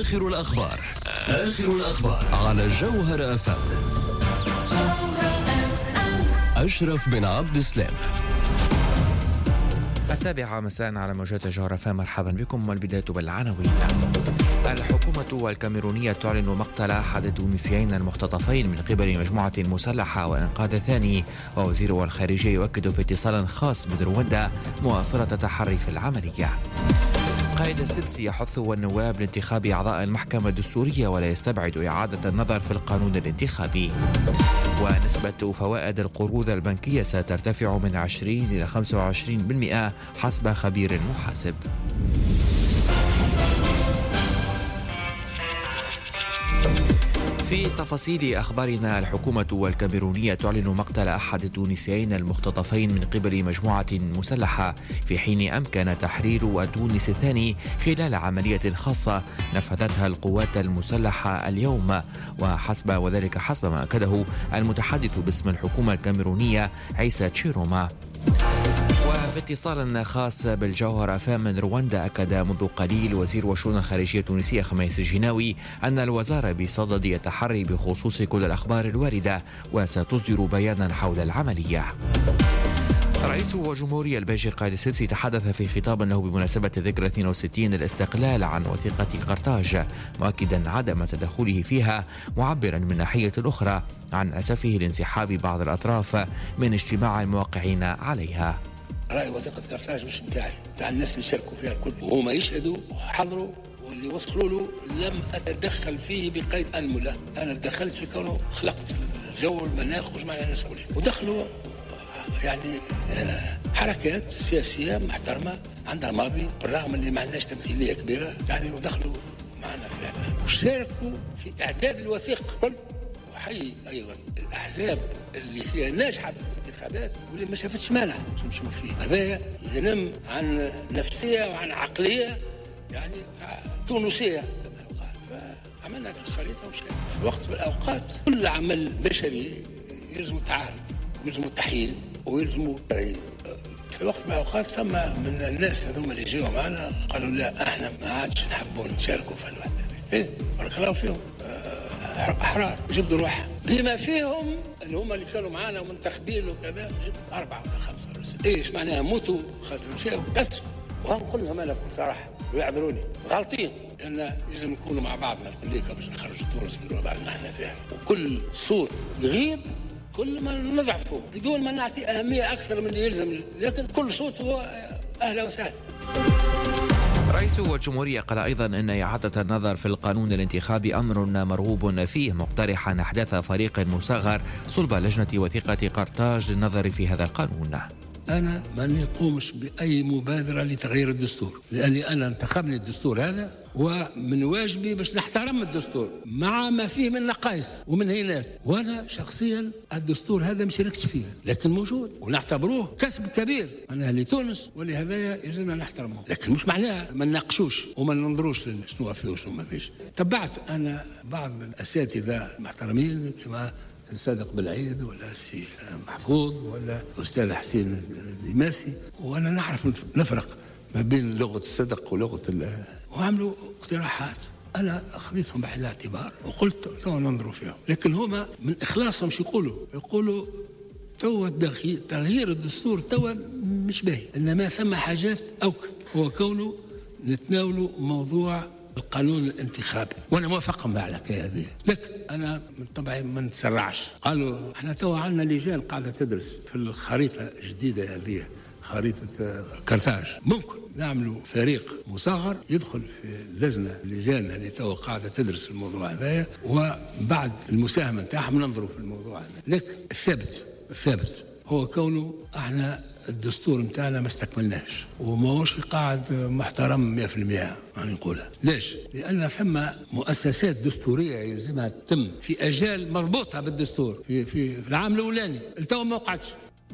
آخر الأخبار على جوهر FM. أشرف بن عبد السلام. 7 مساء على موجات جوهر FM. مرحبا بكم، والبداية بالعناوين. الحكومة الكاميرونية تعلن مقتل أحد التونسيين المختطفين من قبل مجموعة مسلحة وإنقاذ الثاني، ووزير الخارجية يؤكد في اتصال خاص برواندا مواصلة التحري في العملية. قائد السبسي يحث النواب لانتخاب أعضاء المحكمة الدستورية ولا يستبعد إعادة النظر في القانون الانتخابي. ونسبة فوائد القروض البنكية سترتفع من 20 إلى 25% حسب خبير محاسب. في تفاصيل أخبارنا، الحكومة الكاميرونية تعلن مقتل أحد التونسيين المختطفين من قبل مجموعة مسلحة، في حين أمكن تحرير تونس الثاني خلال عملية خاصة نفذتها القوات المسلحة اليوم، وذلك حسب ما أكده المتحدث باسم الحكومة الكاميرونية عيسى تشيروما. وفي اتصال خاص بالجوهر FM من رواندا، أكد منذ قليل وزير الشؤون الخارجية التونسية خميس الجناوي أن الوزارة بصدد التحري بخصوص كل الأخبار الواردة، وستصدر بيانا حول العملية. رئيس الجمهورية البيجي قائد السبسي تحدث في خطاب له بمناسبة ذكرى 62 الاستقلال عن وثيقة قرطاج، مؤكدا عدم تدخله فيها، معبرا من ناحية أخرى عن أسفه لانسحاب بعض الأطراف من اجتماع الموقعين عليها. رأي وثيقة قرطاج مش متاعي، متاع الناس اللي شاركوا فيها الكل، وهما يشهدوا وحضروا، واللي وصلوا له لم أتدخل فيه بقيد أنملة. أنا تدخلت في كونه خلقت الجو والمناخ وجمعنا الناس كلها، ودخلوا يعني حركات سياسية محترمة عندها ماضي، بالرغم اللي ما عندناش تمثيلية كبيرة يعني، ودخلوا معنا فعلا وشاركوا في إعداد الوثيقة كل. وحي أيضا الأحزاب اللي هي ناجحة في الانتخابات واللي ما شافتش مانع نشوف فيه. هذا ينم عن نفسية وعن عقلية يعني تونسية. فعملنا الخريطة ومشينا في وقت من الأوقات. كل عمل بشري يلزم التعاهد ويلزم التحيين ويلزم التعيين. في وقت من الأوقات ثم من الناس هذوما اللي جاوا معنا قالوا لا احنا ما عادش نحبوا نشاركوا في الوحدة. ايه خلاو فيهم أحرار جبدوا روحهم بما فيهم اللي هم اللي كانوا معانا ومنتخبين وكذا، جبدوا 4 ولا 5 ولا 6. ايش معناها موتوا خاطر مشاو كسر. ونقول لهم انا بكل صراحه ويعذروني غلطين، لان لازم نكونوا مع بعضنا الكليكا باش نخرجوا تونس من الوضع اللي نحن فيه، وكل صوت يغيب كل ما نضعفه بدون ما نعطي اهميه اكثر من اللي يلزم، لكن كل صوت هو اهلا وسهلا. رئيس الجمهورية قال أيضا أن إعادة النظر في القانون الانتخابي أمر مرغوب فيه، مقترحا أحداث فريق مصغر صلب لجنة وثيقة قرطاج للنظر في هذا القانون. أنا ما نقومش بأي مبادرة لتغيير الدستور، لأني أنا انتخبني الدستور هذا، ومن واجبي باش نحترم الدستور مع ما فيه من نقائص ومن هينات. وأنا شخصيا الدستور هذا ما شاركتش فيه، لكن موجود ونعتبروه كسب كبير معناها لتونس، ولهذا يلزمنا نحترمه، لكن مش معناها ما نناقشوش وما ننظروش شنو فيه وشنو ما فيش. تبعت أنا بعض من الأساتذة المحترمين كما الصادق بالعيد ولا السي محفوظ ولا الأستاذ حسين ديماسي، وأنا نعرف نفرق ما بين لغة الصدق ولغة وعملوا اقتراحات أنا أخذتهم بعين الاعتبار وقلت تو ننظروا فيهم، لكن هما من إخلاصهم يقولوا تو تغيير الدستور تو مش باهي، إنما ثم حاجات أوكد، هو كونه نتناولوا موضوع القانون الانتخابي، وانا موافقهم على الحكايه هذه، لكن انا من طبعي ما نتسرعش. قالوا احنا تو عندنا لجان قاعده تدرس في الخريطه الجديده هذه، خريطه قرطاج، ممكن نعملوا فريق مصغر يدخل في اللجان اللي تو قاعده تدرس الموضوع هذا، وبعد المساهمه نتاعهم ننظروا في الموضوع هذا. لكن الثابت هو كونه احنا الدستور متاعنا ما استكملناش وما هوش قاعد محترم 100%. يعني نقولها ليش؟ لأن ثم مؤسسات دستورية يلزمها تتم في أجال مربوطة بالدستور في العام الأولاني التو ما وقعتش.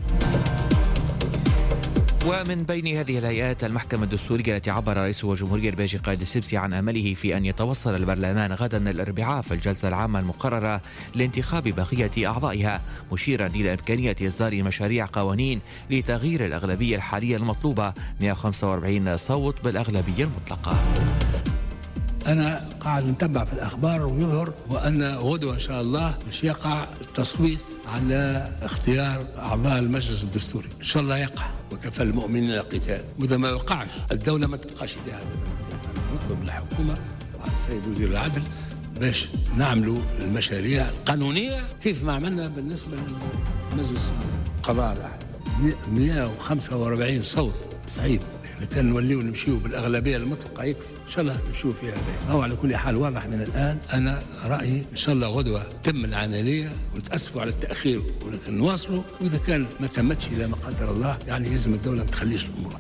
ومن بين هذه الهيئات المحكمة الدستورية التي عبر رئيس الجمهورية البيجي قائد السبسي عن أمله في أن يتوصل البرلمان غدا الأربعاء في الجلسة العامة المقررة لانتخاب بقية أعضائها، مشيرا إلى إمكانية إصدار مشاريع قوانين لتغيير الأغلبية الحالية المطلوبة 145 صوت بالأغلبية المطلقة. أنا قاعد نتبع في الأخبار ويظهر وأن غدوة إن شاء الله مش يقع التصويت على اختيار أعضاء المجلس الدستوري. إن شاء الله يقع، وكفى المؤمنين القتال. وإذا ما وقعش الدولة ما تبقاش لهذا. نطلب الحكومة وعلى السيد وزير العدل باش نعملوا المشاريع القانونية كيف ما عملنا بالنسبة لمجلس القضاء الأعلى. 145 صوت صعيب، إذا كان نوليو نمشيو بالأغلبية المطلقة يكفي. إن شاء الله نمشيو فيها بيه. أو على كل حال واضح من الآن، أنا رأيي إن شاء الله غدوة تم العملية، وتأسفوا على التأخير ولكن نواصلوا، وإذا كان ما تمتش إلى ما قدر الله يعني لازم الدولة ما تخليش الأمور.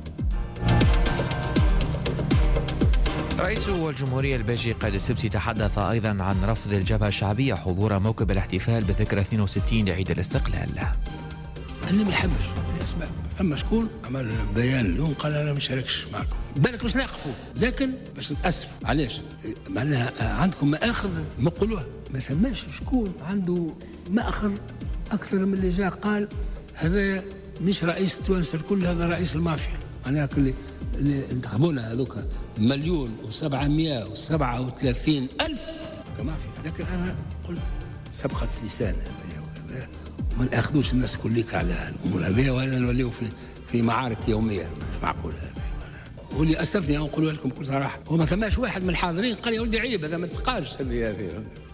رئيس الجمهورية البلجيكي قائد السبسي تحدث أيضا عن رفض الجبهة الشعبية حضور موكب الاحتفال بذكرى 62 لعيد الاستقلال. اللي ما يحبش يسمع. أما شكون عمل بيان اليوم قال أنا ما شاركش معكم، بالك مش ناقفوا، لكن باش نتأسف. علاش؟ معناها عندكم مآخذ نقولوها، ما ثماش شكون عنده مأخذ أكثر من اللي جاء قال هذا مش رئيس التوانسة الكل، هذا رئيس المافيا. معناها اللي انتخبونا هذوك 1,737,000 كمافيا. لكن أنا قلت سبقة لسان ما ناخذوش الناس كليك على الامور هذه، ولا نوليو في معارك يوميه. مش معقول هذا. واللي اسفني نقول لكم بكل صراحه، وما ثماش واحد من الحاضرين قال يا ولدي عيب هذا ما تلقاش هذه.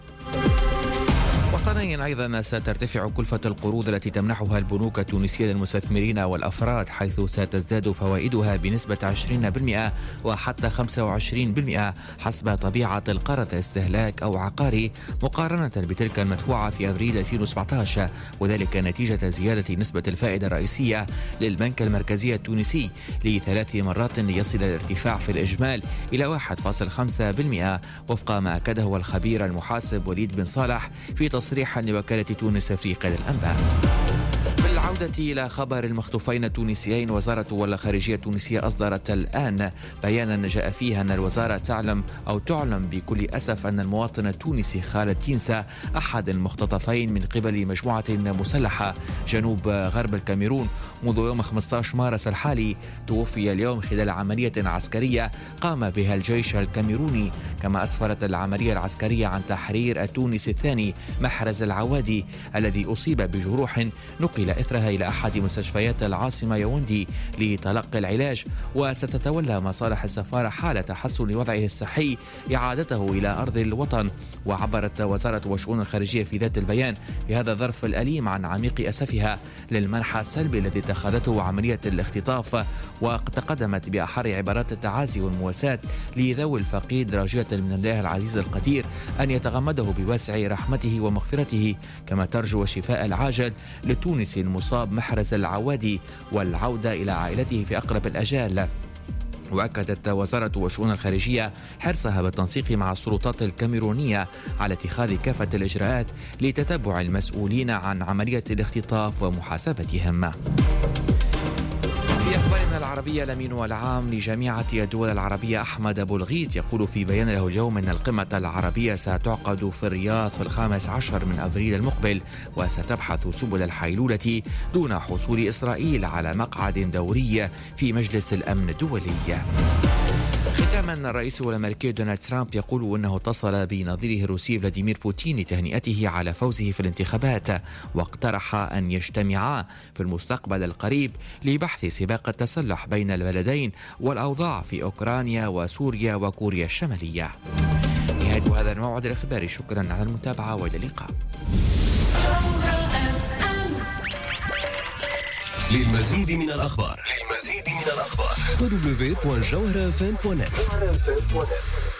وطنيا أيضا سترتفع كلفة القروض التي تمنحها البنوك التونسية للمستثمرين والأفراد، حيث ستزداد فوائدها بنسبة 20% وحتى 25% حسب طبيعة القرض استهلاك أو عقاري، مقارنة بتلك المدفوعة في أبريل 2017، وذلك نتيجة زيادة نسبة الفائدة الرئيسية للبنك المركزي التونسي ل3 مرات ليصل الارتفاع في الإجمال إلى 1.5%، وفق ما أكده الخبير المحاسب وليد بن صالح في تصريحا لوكالة تونس في قيد الأنباء. بالعودة إلى خبر المخطوفين التونسيين، وزارة الخارجية التونسية أصدرت الآن بيانا جاء فيه أن الوزارة تعلم بكل أسف أن المواطن التونسي خالد تينسا أحد المختطفين من قبل مجموعة مسلحة جنوب غرب الكاميرون منذ يوم 15 مارس الحالي توفي اليوم خلال عملية عسكرية قام بها الجيش الكاميروني. كما أسفرت العملية العسكرية عن تحرير التونسي الثاني محرز العوادي الذي أصيب بجروح نقل إثرها إلى أحد مستشفيات العاصمة ياوندي لتلقي العلاج، وستتولى مصالح السفارة حال تحسن وضعه الصحي إعادته إلى أرض الوطن. وعبرت وزارة الشؤون الخارجية في ذات البيان بهذا الظرف الأليم عن عميق أسفها للمنحى السلبي الذي اتخذته عملية الاختطاف، وتقدمت بأحر عبارات التعازي والمواساة لذوي الفقيد، راجية من الله العزيز القدير أن يتغمده بواسع رحمته ومغفرته، كما ترجو الشفاء العاجل للتونسي المصاب محرز العوادي والعودة إلى عائلته في أقرب الأجال. وأكدت وزارة الشؤون الخارجية حرصها بالتنسيق مع السلطات الكاميرونية على اتخاذ كافة الإجراءات لتتبع المسؤولين عن عملية الاختطاف ومحاسبتهم. في أخبارنا العربية، الأمين العام لجامعة الدول العربية أحمد أبو الغيث يقول في بيان له اليوم أن القمة العربية ستعقد في الرياض في 15 من أبريل المقبل، وستبحث سبل الحيلولة دون حصول إسرائيل على مقعد دوري في مجلس الأمن الدولي. ختاما، الرئيس الأمريكي دونالد ترامب يقول أنه اتصل بنظيره الروسي فلاديمير بوتين لتهنئته على فوزه في الانتخابات، واقترح أن يجتمعا في المستقبل القريب لبحث سباق التسلح بين البلدين والأوضاع في أوكرانيا وسوريا وكوريا الشمالية. نهاية هذا الموعد الإخباري، شكرا على المتابعة وإلى اللقاء. للمزيد من الأخبار www.jawharafm.net